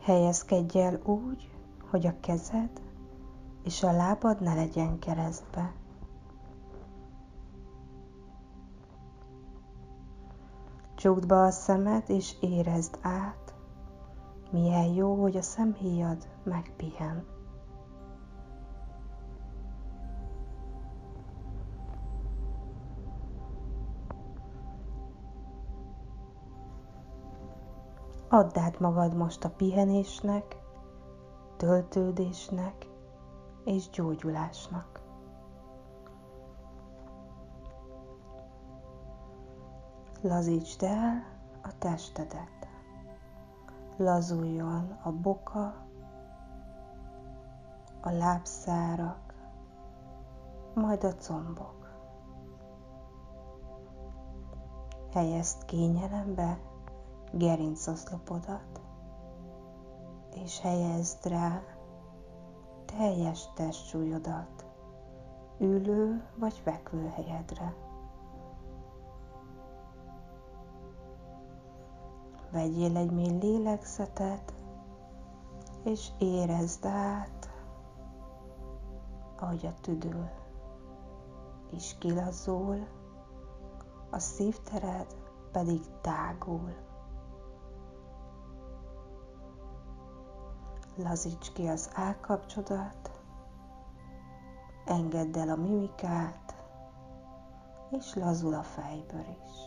Helyezkedj el úgy, hogy a kezed és a lábad ne legyen keresztbe. Csukd be a szemed és érezd át, milyen jó, hogy a szemhéjad megpihen. Add át magad most a pihenésnek, töltődésnek és gyógyulásnak. Lazítsd el a testedet. Lazuljon a boka, a lábszárak, majd a combok. Helyezd kényelembe gerincoszlopodat, és helyezd rá teljes testsúlyodat ülő vagy fekvő helyedre. Vegyél egy mély lélegzetet, és érezd át, ahogy a tüdő is kilazul, a szívtered pedig tágul. Lazíts ki az állkapcsodat, engedd el a mimikát, és lazul a fejbőr is.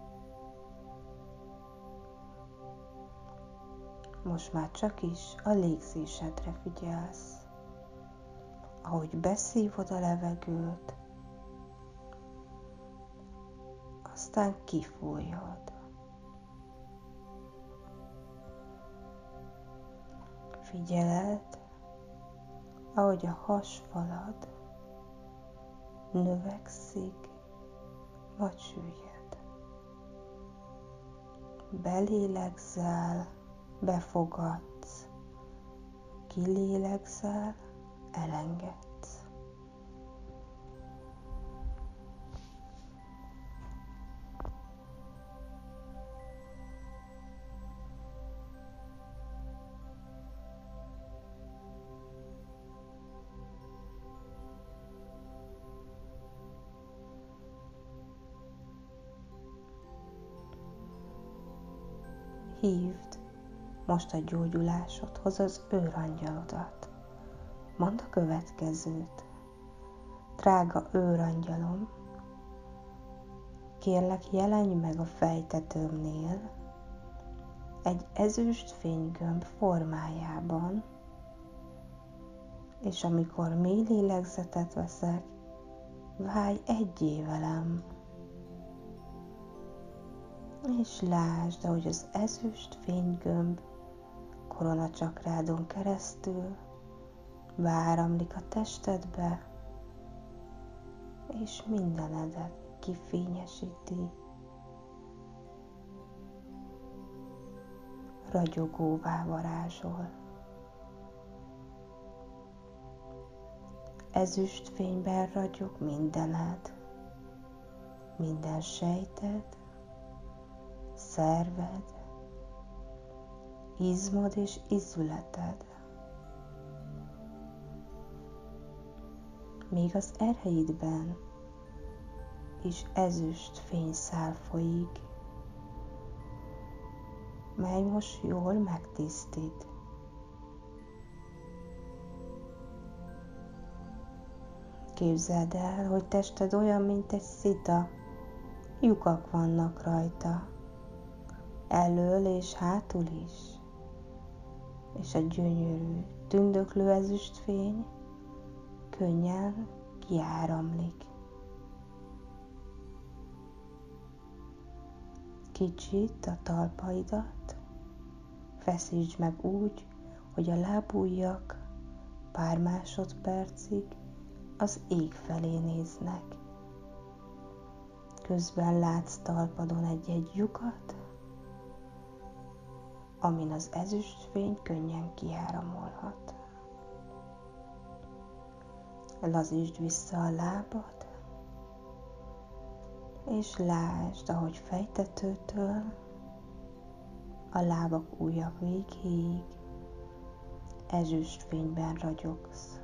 Most már csak is a légzésedre figyelsz, ahogy beszívod a levegőt, aztán kifújod. Figyeled, ahogy a hasfalad növekszik vagy süllyed. Belélegzel, befogadsz, kilélegzel, elengedsz. Hívd most a gyógyulásodhoz az őrangyalodat. Mondd a következőt. Drága őrangyalom, kérlek, jelenj meg a fejtetőmnél egy ezüst fénygömb formájában, és amikor mély lélegzetet veszek, válj egyé velem. És lásd, ahogy az ezüst fénygömb koronacsakrádon keresztül beáramlik a testedbe, és mindenedet kifényesíti, ragyogóvá varázsol. Ezüst fényben ragyog mindened, minden sejted, szerved, izmod és ízületed. Még az erheidben is ezüst fényszál folyik, mely most jól megtisztít. Képzeld el, hogy tested olyan, mint egy szita, lyukak vannak rajta, elől és hátul is, és a gyönyörű, tündöklő ezüstfény könnyen kiáramlik. Kicsit a talpaidat feszítsd meg úgy, hogy a lábujjak pár másodpercig az ég felé néznek. Közben látsz talpadon egy-egy lyukat, amin az ezüstfény könnyen kiáramolhat. Lazítsd vissza a lábad, és lásd, ahogy fejtetőtől a lábak ujjak végéig ezüstfényben ragyogsz.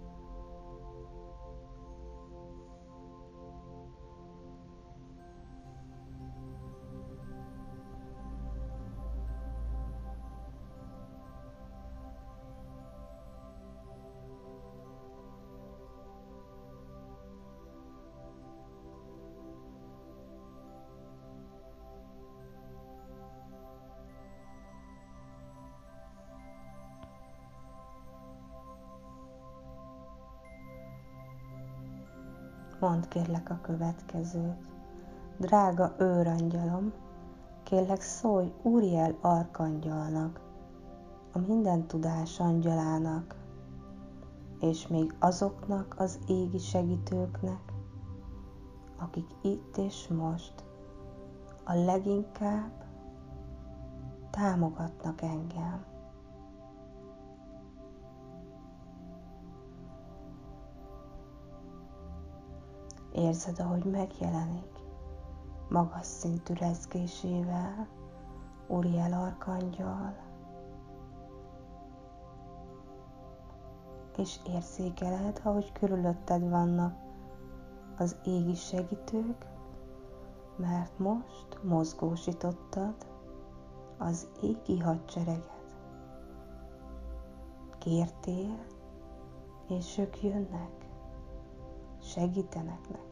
Mondd kérlek a következőt. Drága őrangyalom, kérlek szólj Uriel arkangyalnak, a minden tudás angyalának, és még azoknak az égi segítőknek, akik itt és most a leginkább támogatnak engem. Érzed, ahogy megjelenik magas szintű rezgésével Uriel arkangyal, és érzékeled, ahogy körülötted vannak az égi segítők, mert most mozgósítottad az égi hadsereget. Kértél, és ők jönnek, segítenek neked.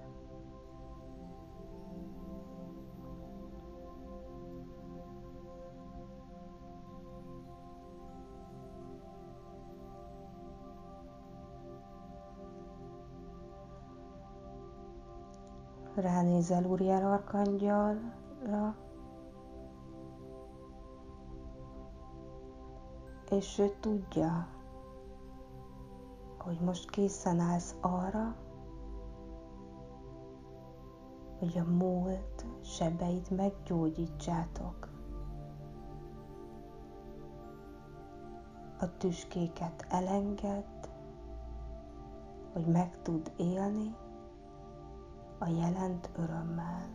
Ránézel Uriel arkangyalra, és ő tudja, hogy most készen állsz arra, hogy a múlt sebeit meggyógyítsátok. A tüskéket elengedd, hogy meg tud élni a jelent örömmel.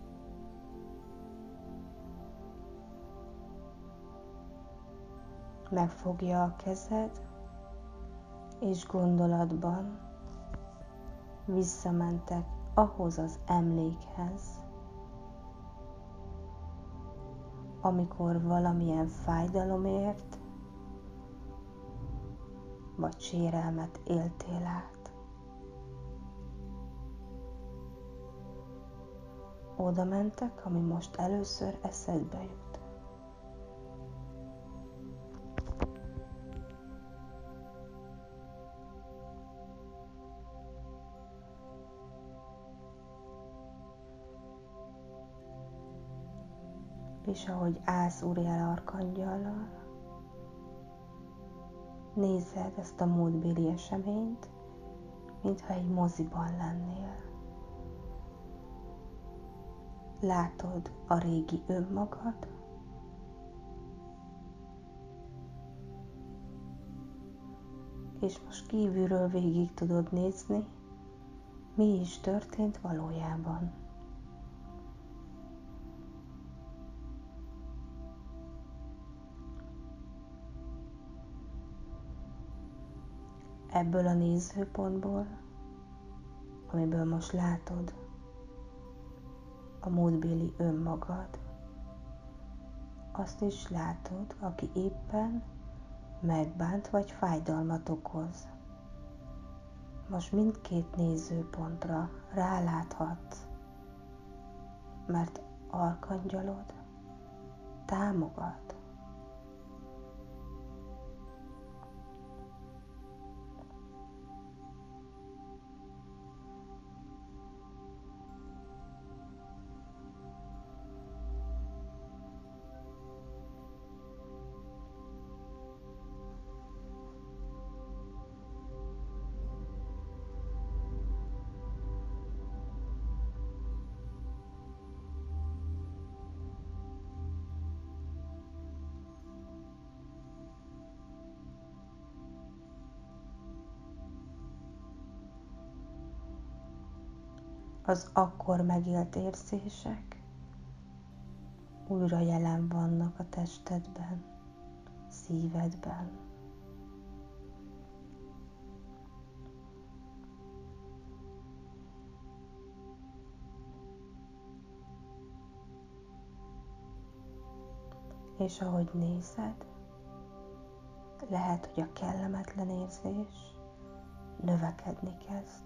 Megfogja a kezed, és gondolatban visszamentek ahhoz az emlékhez, amikor valamilyen fájdalomért vagy sérelmet éltél át. Oda mentek, ami most először eszedbe jut. És ahogy állsz Uriel arkangyallal, nézed ezt a múltbéli eseményt, mintha egy moziban lennél. Látod a régi önmagad, és most kívülről végig tudod nézni, mi is történt valójában. Ebből a nézőpontból, amiből most látod a múltbéli önmagad, azt is látod, aki éppen megbánt vagy fájdalmat okoz. Most mindkét nézőpontra ráláthatsz, mert arkangyalod támogat. Az akkor megélt érzések újra jelen vannak a testedben, szívedben. És ahogy nézed, lehet, hogy a kellemetlen érzés növekedni kezd.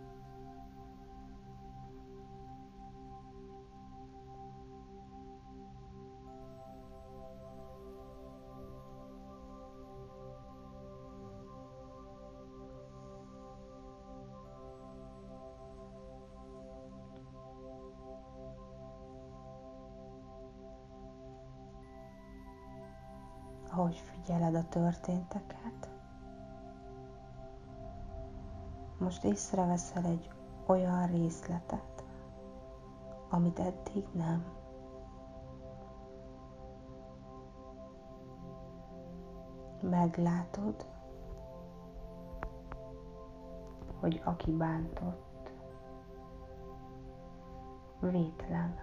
Ahogy figyeled a történteket, most észreveszel egy olyan részletet, amit eddig nem. Meglátod, hogy aki bántott, vétlen.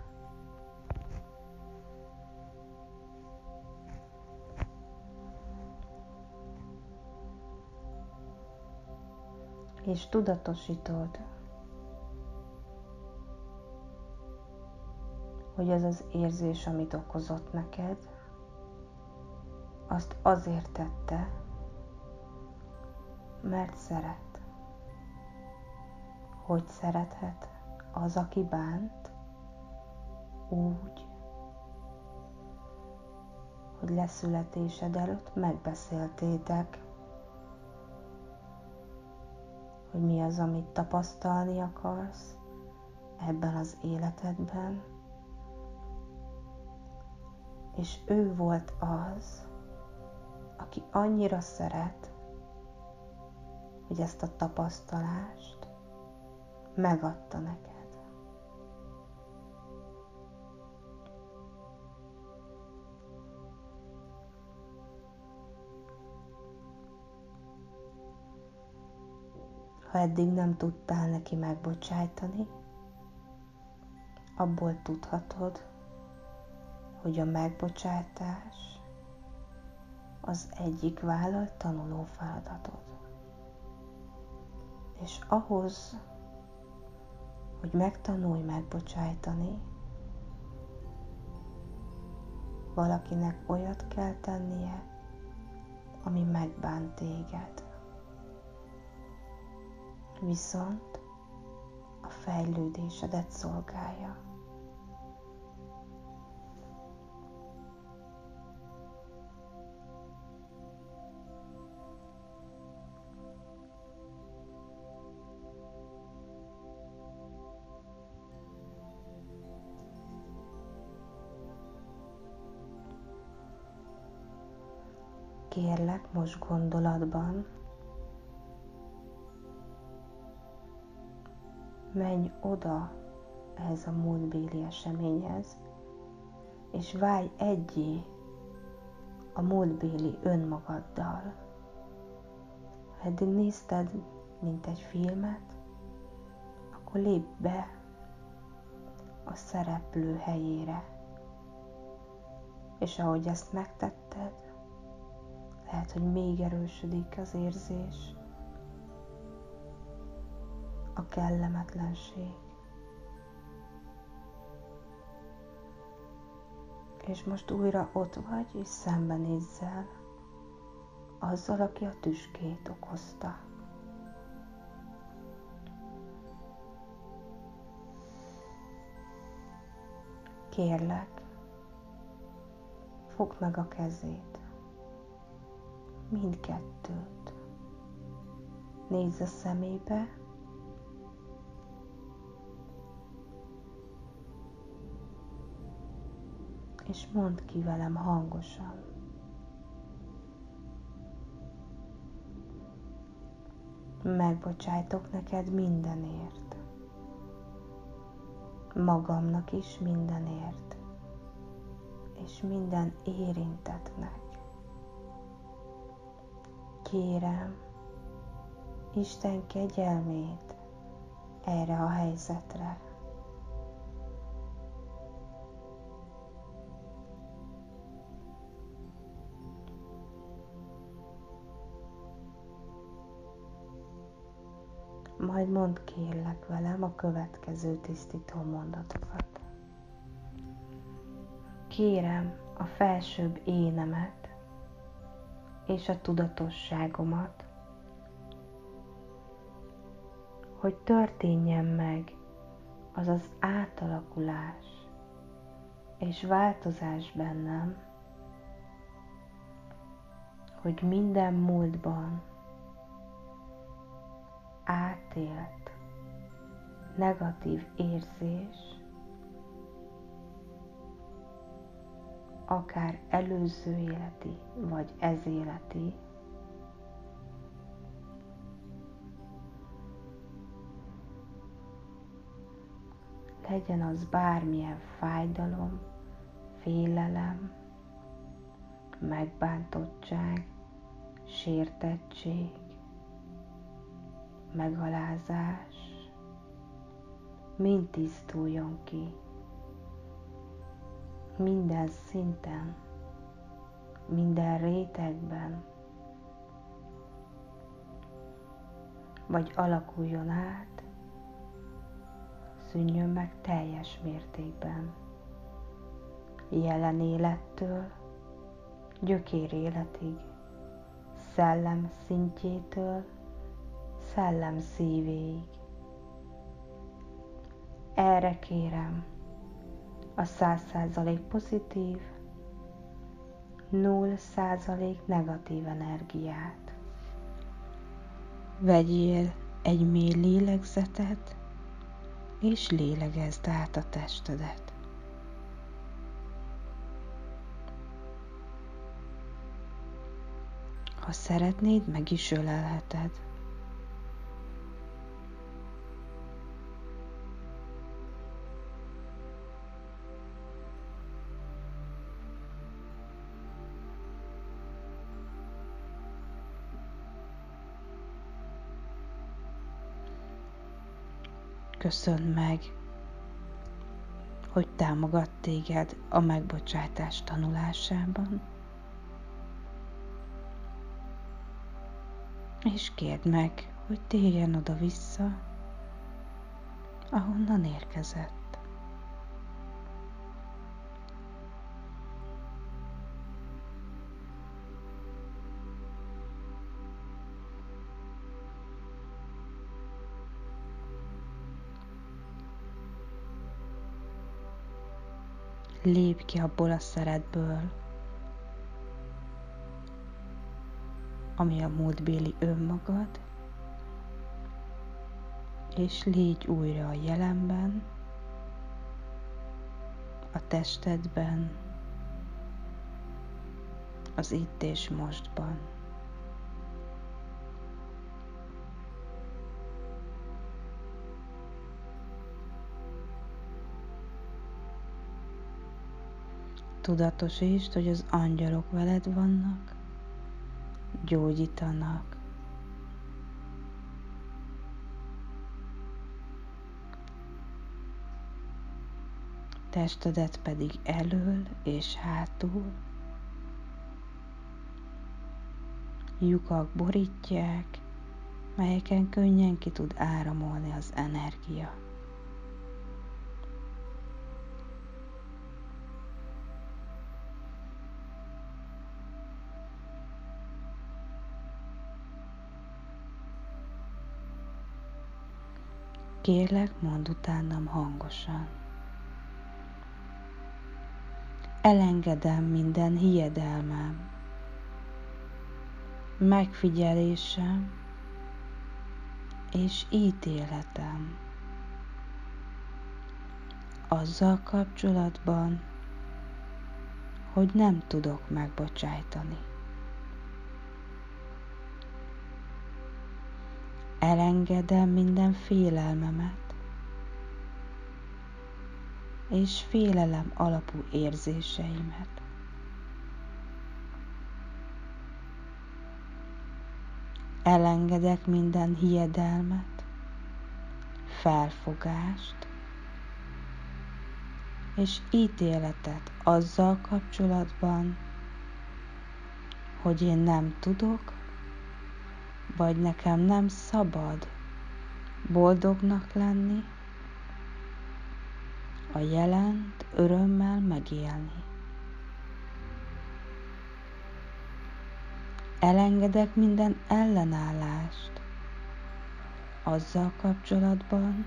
És tudatosítod, hogy az az érzés, amit okozott neked, azt azért tette, mert szeret. Hogy szerethet az, aki bánt? Úgy, hogy leszületésed előtt megbeszéltétek, hogy mi az, amit tapasztalni akarsz ebben az életedben, és ő volt az, aki annyira szeret, hogy ezt a tapasztalást megadta neked. Ha eddig nem tudtál neki megbocsájtani, abból tudhatod, hogy a megbocsátás az egyik vállalt tanuló feladatod. És ahhoz, hogy megtanulj megbocsájtani, valakinek olyat kell tennie, ami megbánt téged. Viszont a fejlődésedet szolgálja. Kérlek, most gondolatban menj oda ehhez a múltbéli eseményhez, és válj egyé a múltbéli önmagaddal. Ha eddig nézted, mint egy filmet, akkor lépj be a szereplő helyére. És ahogy ezt megtetted, lehet, hogy még erősödik az érzés, a kellemetlenség. És most újra ott vagy, és szembenézzel azzal, aki a tüskét okozta. Kérlek, fogd meg a kezét, mindkettőt. Nézz a szemébe, és mondd ki velem hangosan. Megbocsájtok neked mindenért. Magamnak is mindenért. És minden érintettnek. Kérem, Isten kegyelmét erre a helyzetre. Majd mondd kérlek velem a következő tisztító mondatokat. Kérem, a felsőbb énemet és a tudatosságomat, hogy történjen meg az az átalakulás és változás bennem, hogy minden múltban átélt negatív érzés, akár előző életi vagy ez életi, legyen az bármilyen fájdalom, félelem, megbántottság, sértettség, megalázás, mind tisztuljon ki. Minden szinten, minden rétegben, vagy alakuljon át, szűnjön meg teljes mértékben, jelen élettől, gyökér életig, szellem szintjétől, szellem szívéig. Erre kérem a 100% pozitív, 0% negatív energiát. Vegyél egy mély lélegzetet, és lélegezd át a testedet. Ha szeretnéd, meg is ölelheted. Köszönd meg, hogy támogat téged a megbocsátás tanulásában, és kérd meg, hogy térjen oda-vissza, ahonnan érkezett. Lépj ki abból a szerepből, ami a múltbéli önmagad, és légy újra a jelenben, a testedben, az itt és mostban. Tudatosítsd, hogy az angyalok veled vannak, gyógyítanak, testedet pedig elől és hátul lyukak borítják, melyeken könnyen ki tud áramolni az energia. Kérlek, mondd utánam hangosan. Elengedem minden hiedelmem, megfigyelésem és ítéletem azzal kapcsolatban, hogy nem tudok megbocsájtani. Elengedem minden félelmemet és félelem alapú érzéseimet. Elengedek minden hiedelmet, felfogást és ítéletet azzal kapcsolatban, hogy én nem tudok, vagy nekem nem szabad boldognak lenni, a jelent örömmel megélni. Elengedek minden ellenállást azzal kapcsolatban,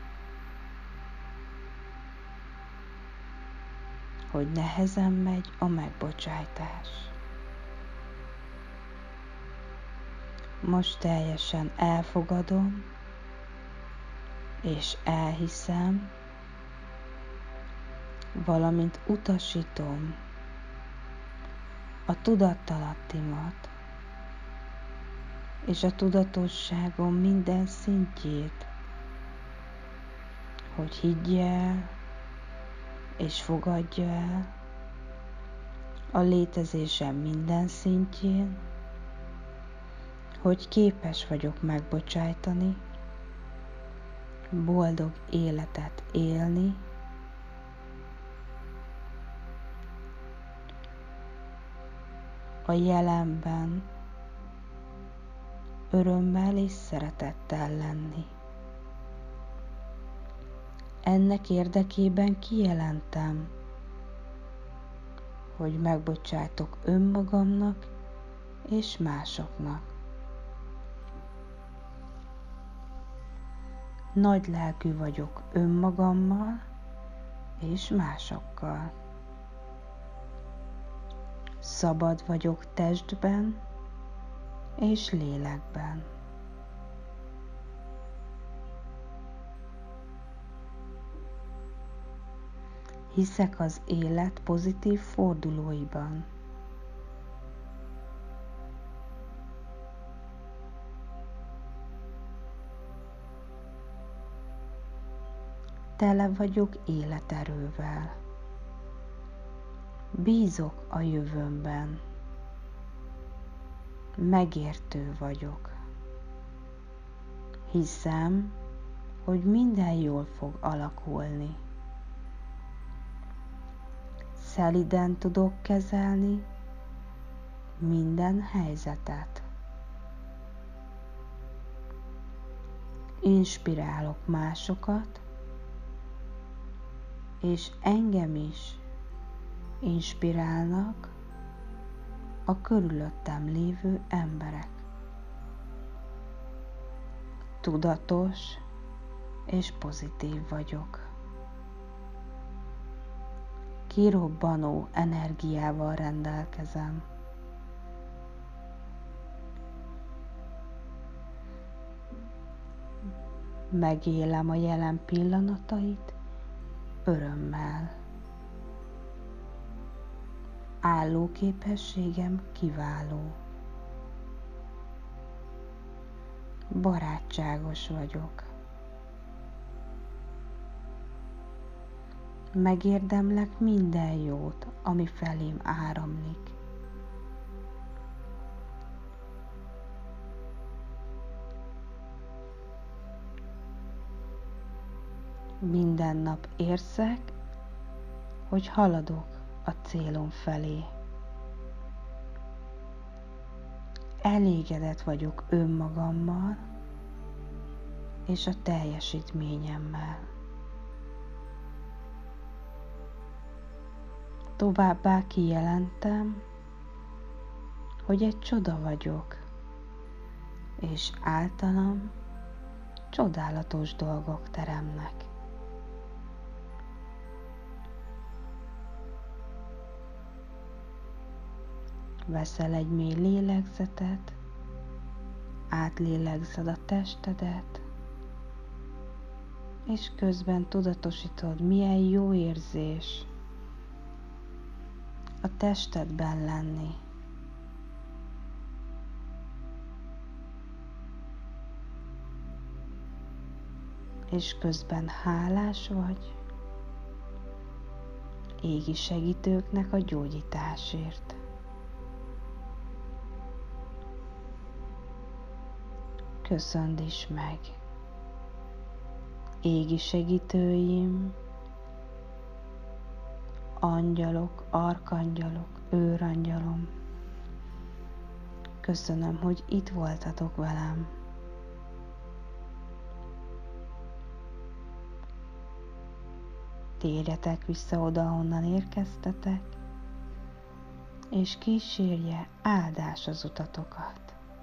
hogy nehezen megy a megbocsájtás. Most teljesen elfogadom és elhiszem, valamint utasítom a tudattalattimat és a tudatosságom minden szintjét, hogy higgye el és fogadja el a létezésem minden szintjén, hogy képes vagyok megbocsájtani, boldog életet élni, a jelenben örömmel és szeretettel lenni. Ennek érdekében kijelentem, hogy megbocsátok önmagamnak és másoknak. Nagylelkű vagyok önmagammal és másokkal. Szabad vagyok testben és lélekben. Hiszek az élet pozitív fordulóiban. Tele vagyok életerővel. Bízok a jövőmben. Megértő vagyok. Hiszem, hogy minden jól fog alakulni. Szeliden tudok kezelni minden helyzetet. Inspirálok másokat, és engem is inspirálnak a körülöttem lévő emberek. Tudatos és pozitív vagyok. Kirobbanó energiával rendelkezem. Megélem a jelen pillanatait örömmel. Állóképességem kiváló. Barátságos vagyok. Megérdemlek minden jót, ami felém áramlik. Minden nap érzek, hogy haladok a célom felé. Elégedett vagyok önmagammal és a teljesítményemmel. Továbbá kijelentem, hogy egy csoda vagyok, és általam csodálatos dolgok teremnek. Veszel egy mély lélegzetet, átlélegzed a testedet, és közben tudatosítod, milyen jó érzés a testedben lenni. És közben hálás vagy égi segítőknek a gyógyításért. Köszönd is meg, égi segítőim, angyalok, arkangyalok, őrangyalom. Köszönöm, hogy itt voltatok velem. Térjetek vissza oda, honnan érkeztetek, és kísérje áldás az utatokat.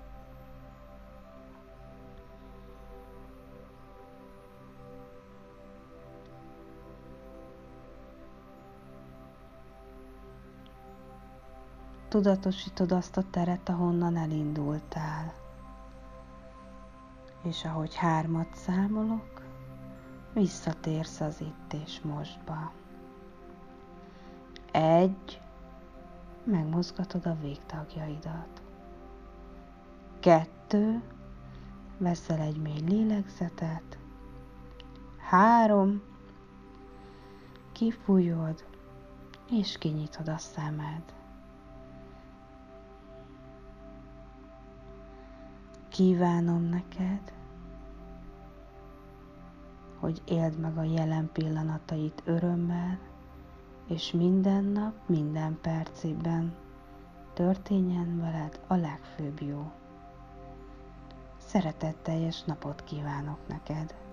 Tudatosítod azt a teret, ahonnan elindultál. És ahogy 3-at számolok, visszatérsz az itt és mostba. 1, megmozgatod a végtagjaidat. 2, veszel egy mély lélegzetet. 3, kifújod, és kinyitod a szemed. Kívánom neked, hogy éld meg a jelen pillanatait örömmel, és minden nap, minden percében történjen veled a legfőbb jó. Szeretetteljes napot kívánok neked!